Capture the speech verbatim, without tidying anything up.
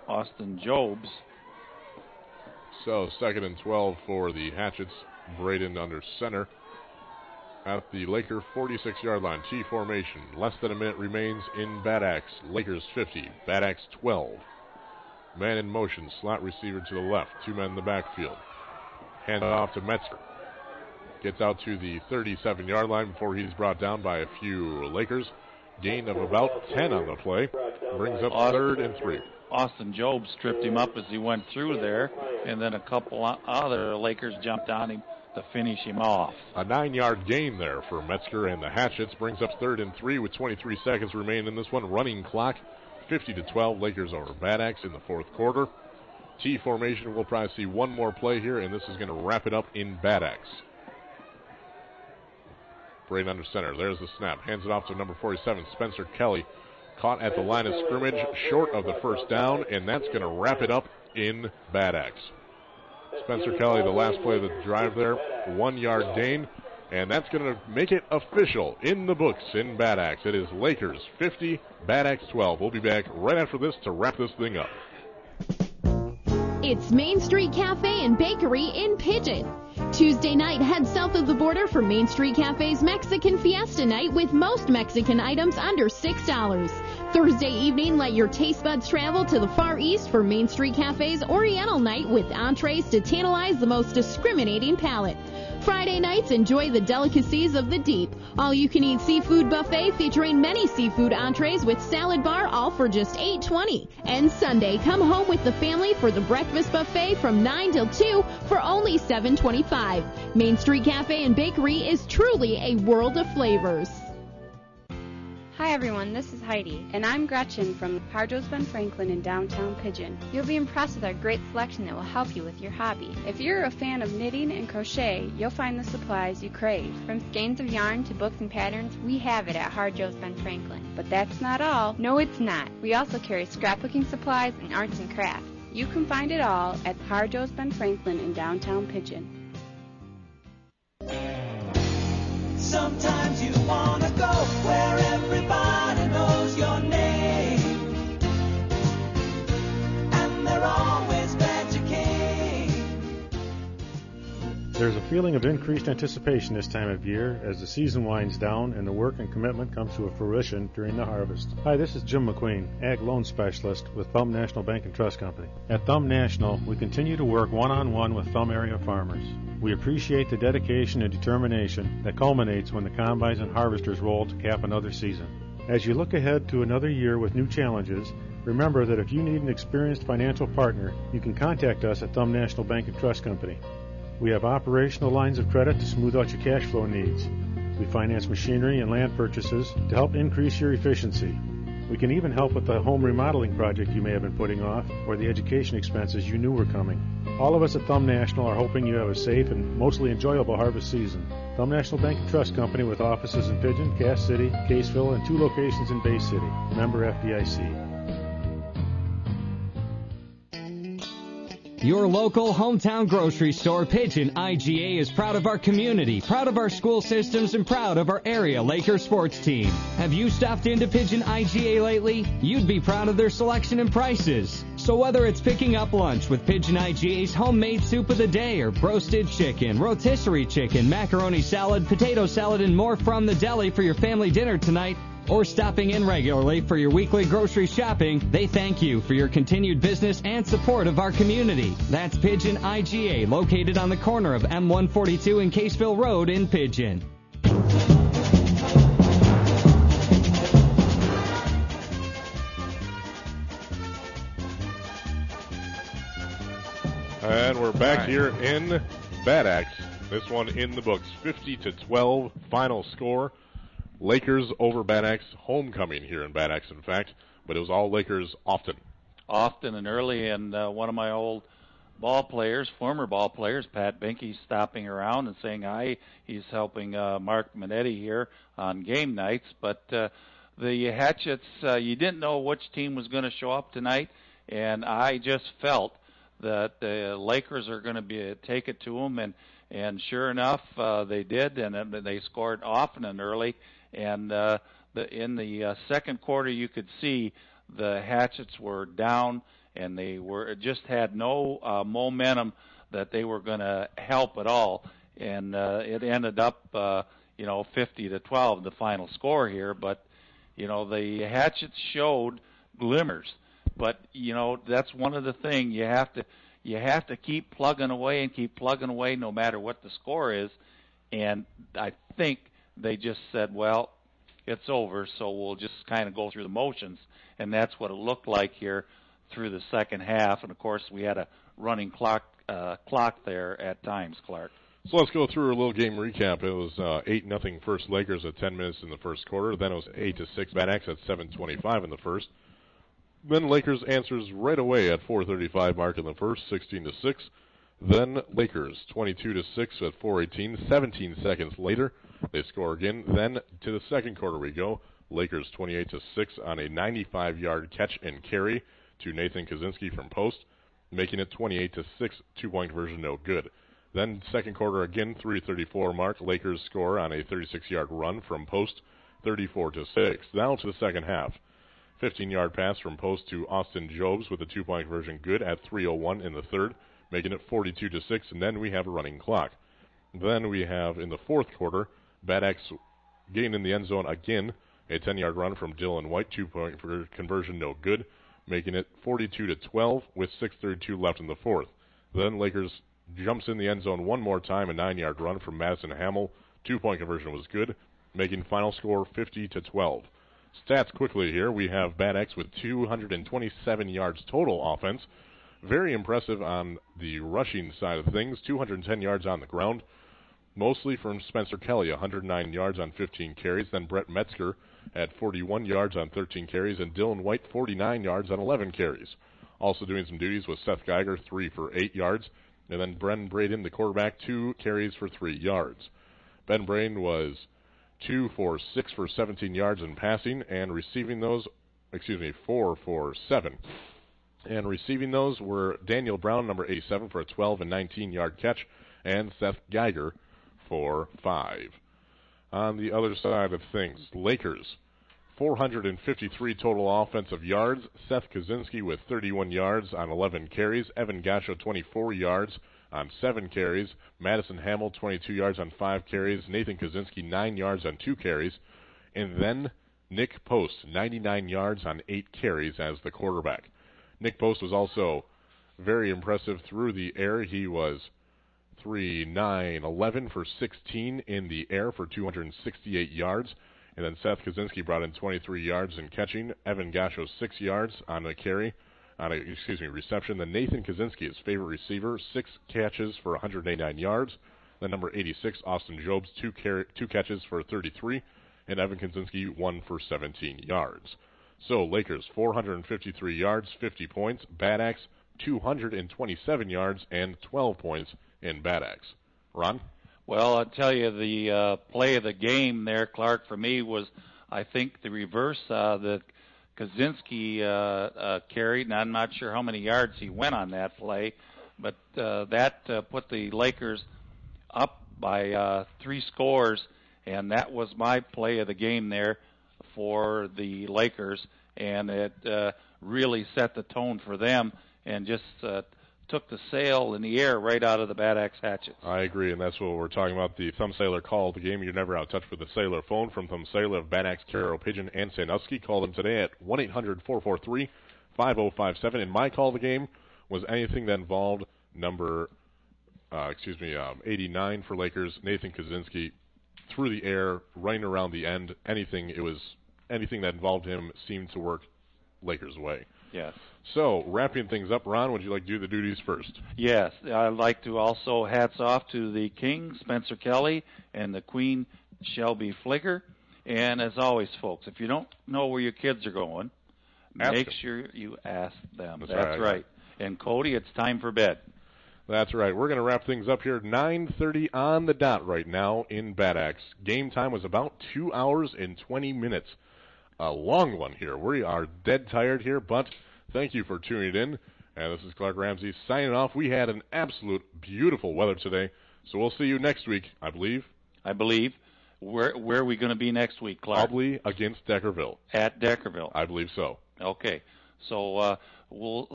Austin Jobs. So second and twelve for the Hatchets. Braden under center at the Laker forty-six-yard line. T formation. Less than a minute remains in Bad Axe. Lakers fifty, Bad Axe twelve. Man in motion. Slot receiver to the left. Two men in the backfield. Hand it off to Metzger. Gets out to the thirty-seven-yard line before he's brought down by a few Lakers. Gain of about ten on the play. Brings up Austin, third and three. Austin Jobs tripped him up as he went through there, and then a couple other Lakers jumped on him to finish him off. A nine-yard gain there for Metzger and the Hatchets. Brings up third and three with twenty-three seconds remaining in this one. Running clock, fifty to twelve. Lakers over Bad Axe in the fourth quarter. T formation, we'll probably see one more play here, and this is going to wrap it up in Bad Axe. Braden under center. There's the snap. Hands it off to number forty-seven, Spencer Kelly. Caught at the line of scrimmage, short of the first down, and that's going to wrap it up in Bad Axe. Spencer Kelly, the last play of the drive there, one-yard gain, and that's going to make it official in the books in Bad Axe. It is Lakers fifty, Bad Axe twelve. We'll be back right after this to wrap this thing up. It's Main Street Cafe and Bakery in Pigeon. Tuesday night, head south of the border for Main Street Cafe's Mexican Fiesta Night with most Mexican items under six dollars. Thursday evening, let your taste buds travel to the Far East for Main Street Cafe's Oriental Night with entrees to tantalize the most discriminating palate. Friday nights, enjoy the delicacies of the deep. All-you-can-eat seafood buffet featuring many seafood entrees with salad bar, all for just eight twenty. And Sunday, come home with the family for the breakfast buffet from nine till two for only seven twenty-five. Main Street Cafe and Bakery is truly a world of flavors. Hi everyone, this is Heidi, and I'm Gretchen from Harjo's Ben Franklin in downtown Pigeon. You'll be impressed with our great selection that will help you with your hobby. If you're a fan of knitting and crochet, you'll find the supplies you crave. From skeins of yarn to books and patterns, we have it at Harjo's Ben Franklin. But that's not all. No, it's not. We also carry scrapbooking supplies and arts and crafts. You can find it all at Harjo's Ben Franklin in downtown Pigeon. Sometimes you want to go where everybody knows your name, and they're always glad you came. There's a feeling of increased anticipation this time of year as the season winds down and the work and commitment comes to a fruition during the harvest. Hi, this is Jim McQueen, Ag Loan Specialist with Thumb National Bank and Trust Company. At Thumb National, we continue to work one-on-one with Thumb area farmers. We appreciate the dedication and determination that culminates when the combines and harvesters roll to cap another season. As you look ahead to another year with new challenges, remember that if you need an experienced financial partner, you can contact us at Thumb National Bank and Trust Company. We have operational lines of credit to smooth out your cash flow needs. We finance machinery and land purchases to help increase your efficiency. We can even help with the home remodeling project you may have been putting off or the education expenses you knew were coming. All of us at Thumb National are hoping you have a safe and mostly enjoyable harvest season. Thumb National Bank and Trust Company with offices in Pigeon, Cass City, Caseville, and two locations in Bay City. Member F D I C. Your local hometown grocery store, Pigeon I G A, is proud of our community, proud of our school systems, and proud of our area Laker sports team. Have you stopped into Pigeon I G A lately? You'd be proud of their selection and prices. So whether it's picking up lunch with Pigeon I G A's homemade soup of the day or roasted chicken, rotisserie chicken, macaroni salad, potato salad, and more from the deli for your family dinner tonight, or stopping in regularly for your weekly grocery shopping, they thank you for your continued business and support of our community. That's Pigeon I G A, located on the corner of M one forty-two and Caseville Road in Pigeon. And we're back here in Bad Axe. This one in the books, fifty to twelve, final score. Lakers over Bad Axe, homecoming here in Bad Axe, in fact, but it was all Lakers often. Often and early, and uh, one of my old ball players, former ball players, Pat Binky, stopping around and saying hi. He's helping uh, Mark Minetti here on game nights, but uh, the Hatchets, uh, you didn't know which team was going to show up tonight, and I just felt that the Lakers are going to be take it to them, and, and sure enough, uh, they did, and they scored often and early. And uh, the, in the uh, second quarter, you could see the Hatchets were down, and they were just had no uh, momentum that they were going to help at all, and uh, it ended up, uh, you know, fifty to twelve, the final score here. But, you know, the Hatchets showed glimmers, but you know that's one of the things you have to you have to keep plugging away and keep plugging away no matter what the score is. And I think they just said, well, it's over, so we'll just kind of go through the motions, and that's what it looked like here through the second half. And of course, we had a running clock uh, clock there at times, Clark. So let's go through a little game recap. It was uh, eight nothing first Lakers at ten minutes in the first quarter. Then it was eight to six Bad Axe at seven twenty-five in the first. Then Lakers answers right away at four thirty-five mark in the first, sixteen to six. Then Lakers twenty-two to six at four eighteen. seventeen seconds later, they score again. Then to the second quarter we go. Lakers twenty-eight to six on a ninety-five yard catch and carry to Nathan Kaczynski from post, making it twenty-eight to six. Two-point version no good. Then second quarter again, three thirty-four mark. Lakers score on a thirty-six yard run from post, thirty-four to six. Now to the second half. fifteen yard pass from post to Austin Jobs with a two-point version good at three oh one in the third, making it forty-two to six, and then we have a running clock. Then we have in the fourth quarter, Bad Axe getting in the end zone again, a ten yard run from Dylan White, two-point conversion no good, making it forty-two to twelve with six thirty-two left in the fourth. Then Lakers jumps in the end zone one more time, a nine yard run from Madison Hamill, two-point conversion was good, making final score fifty to twelve. Stats quickly here. We have Bad Axe with two hundred twenty-seven yards total offense. Very impressive on the rushing side of things. two hundred ten yards on the ground, mostly from Spencer Kelly, one hundred nine yards on fifteen carries. Then Brett Metzger at forty-one yards on thirteen carries, and Dylan White forty-nine yards on eleven carries. Also doing some duties was Seth Geiger, three for eight yards. And then Bren Braden, the quarterback, two carries for three yards. Ben Braden was two for six for seventeen yards in passing, and receiving those, excuse me, four for seven. And receiving those were Daniel Brown, number eighty-seven, for a twelve and nineteen yard catch, and Seth Geiger for five. On the other side of things, Lakers, four hundred fifty-three total offensive yards. Seth Kaczynski with thirty-one yards on eleven carries. Evan Gasho, twenty-four yards on seven carries. Madison Hamill, twenty-two yards on five carries. Nathan Kaczynski, nine yards on two carries. And then Nick Post, ninety-nine yards on eight carries as the quarterback. Nick Post was also very impressive through the air. He was three, nine, eleven for sixteen in the air for two hundred sixty-eight yards. And then Seth Kaczynski brought in twenty-three yards in catching. Evan Gasho, six yards on a carry, on a, excuse me, reception. Then Nathan Kaczynski, his favorite receiver, six catches for one hundred eighty-nine yards. Then number eighty-six, Austin Jobs, two, carry, two catches for thirty-three. And Evan Kaczynski, one for seventeen yards. So Lakers, four hundred fifty-three yards, fifty points. Bad Axe, two hundred twenty-seven yards and twelve points in Bad Axe. Ron? Well, I'll tell you, the uh, play of the game there, Clark, for me was, I think, the reverse uh, that Kaczynski uh, uh, carried, and I'm not sure how many yards he went on that play, but uh, that uh, put the Lakers up by uh, three scores, and that was my play of the game there for the Lakers, and it uh, really set the tone for them and just uh, took the sail in the air right out of the Bad Axe Hatchets. I agree, and that's what we're talking about. The Thumb Sailor call of the game. You're never out of touch with the Sailor phone from Thumb Sailor of Bad Axe, Carroll, Pigeon, and Sandusky. Call them today at one eight hundred four four three five oh five seven. And my call of the game was anything that involved number, uh, excuse me, um, eighty-nine for Lakers, Nathan Kaczynski, through the air, running around the end. Anything, it was anything that involved him seemed to work Lakers' way. Yes. So, wrapping things up, Ron, would you like to do the duties first? Yes. I'd like to also hats off to the King, Spencer Kelly, and the Queen, Shelby Flicker. And as always, folks, if you don't know where your kids are going, ask make them. sure you ask them. That's, That's right. right. And Cody, it's time for bed. That's right. We're going to wrap things up here at nine thirty on the dot right now in Bad Axe. Game time was about two hours and twenty minutes. A long one here. We are dead tired here, but thank you for tuning in. And this is Clark Ramsey signing off. We had an absolute beautiful weather today, so we'll see you next week, I believe. I believe. Where where are we going to be next week, Clark? Probably against Deckerville. At Deckerville. I believe so. Okay. So uh, we'll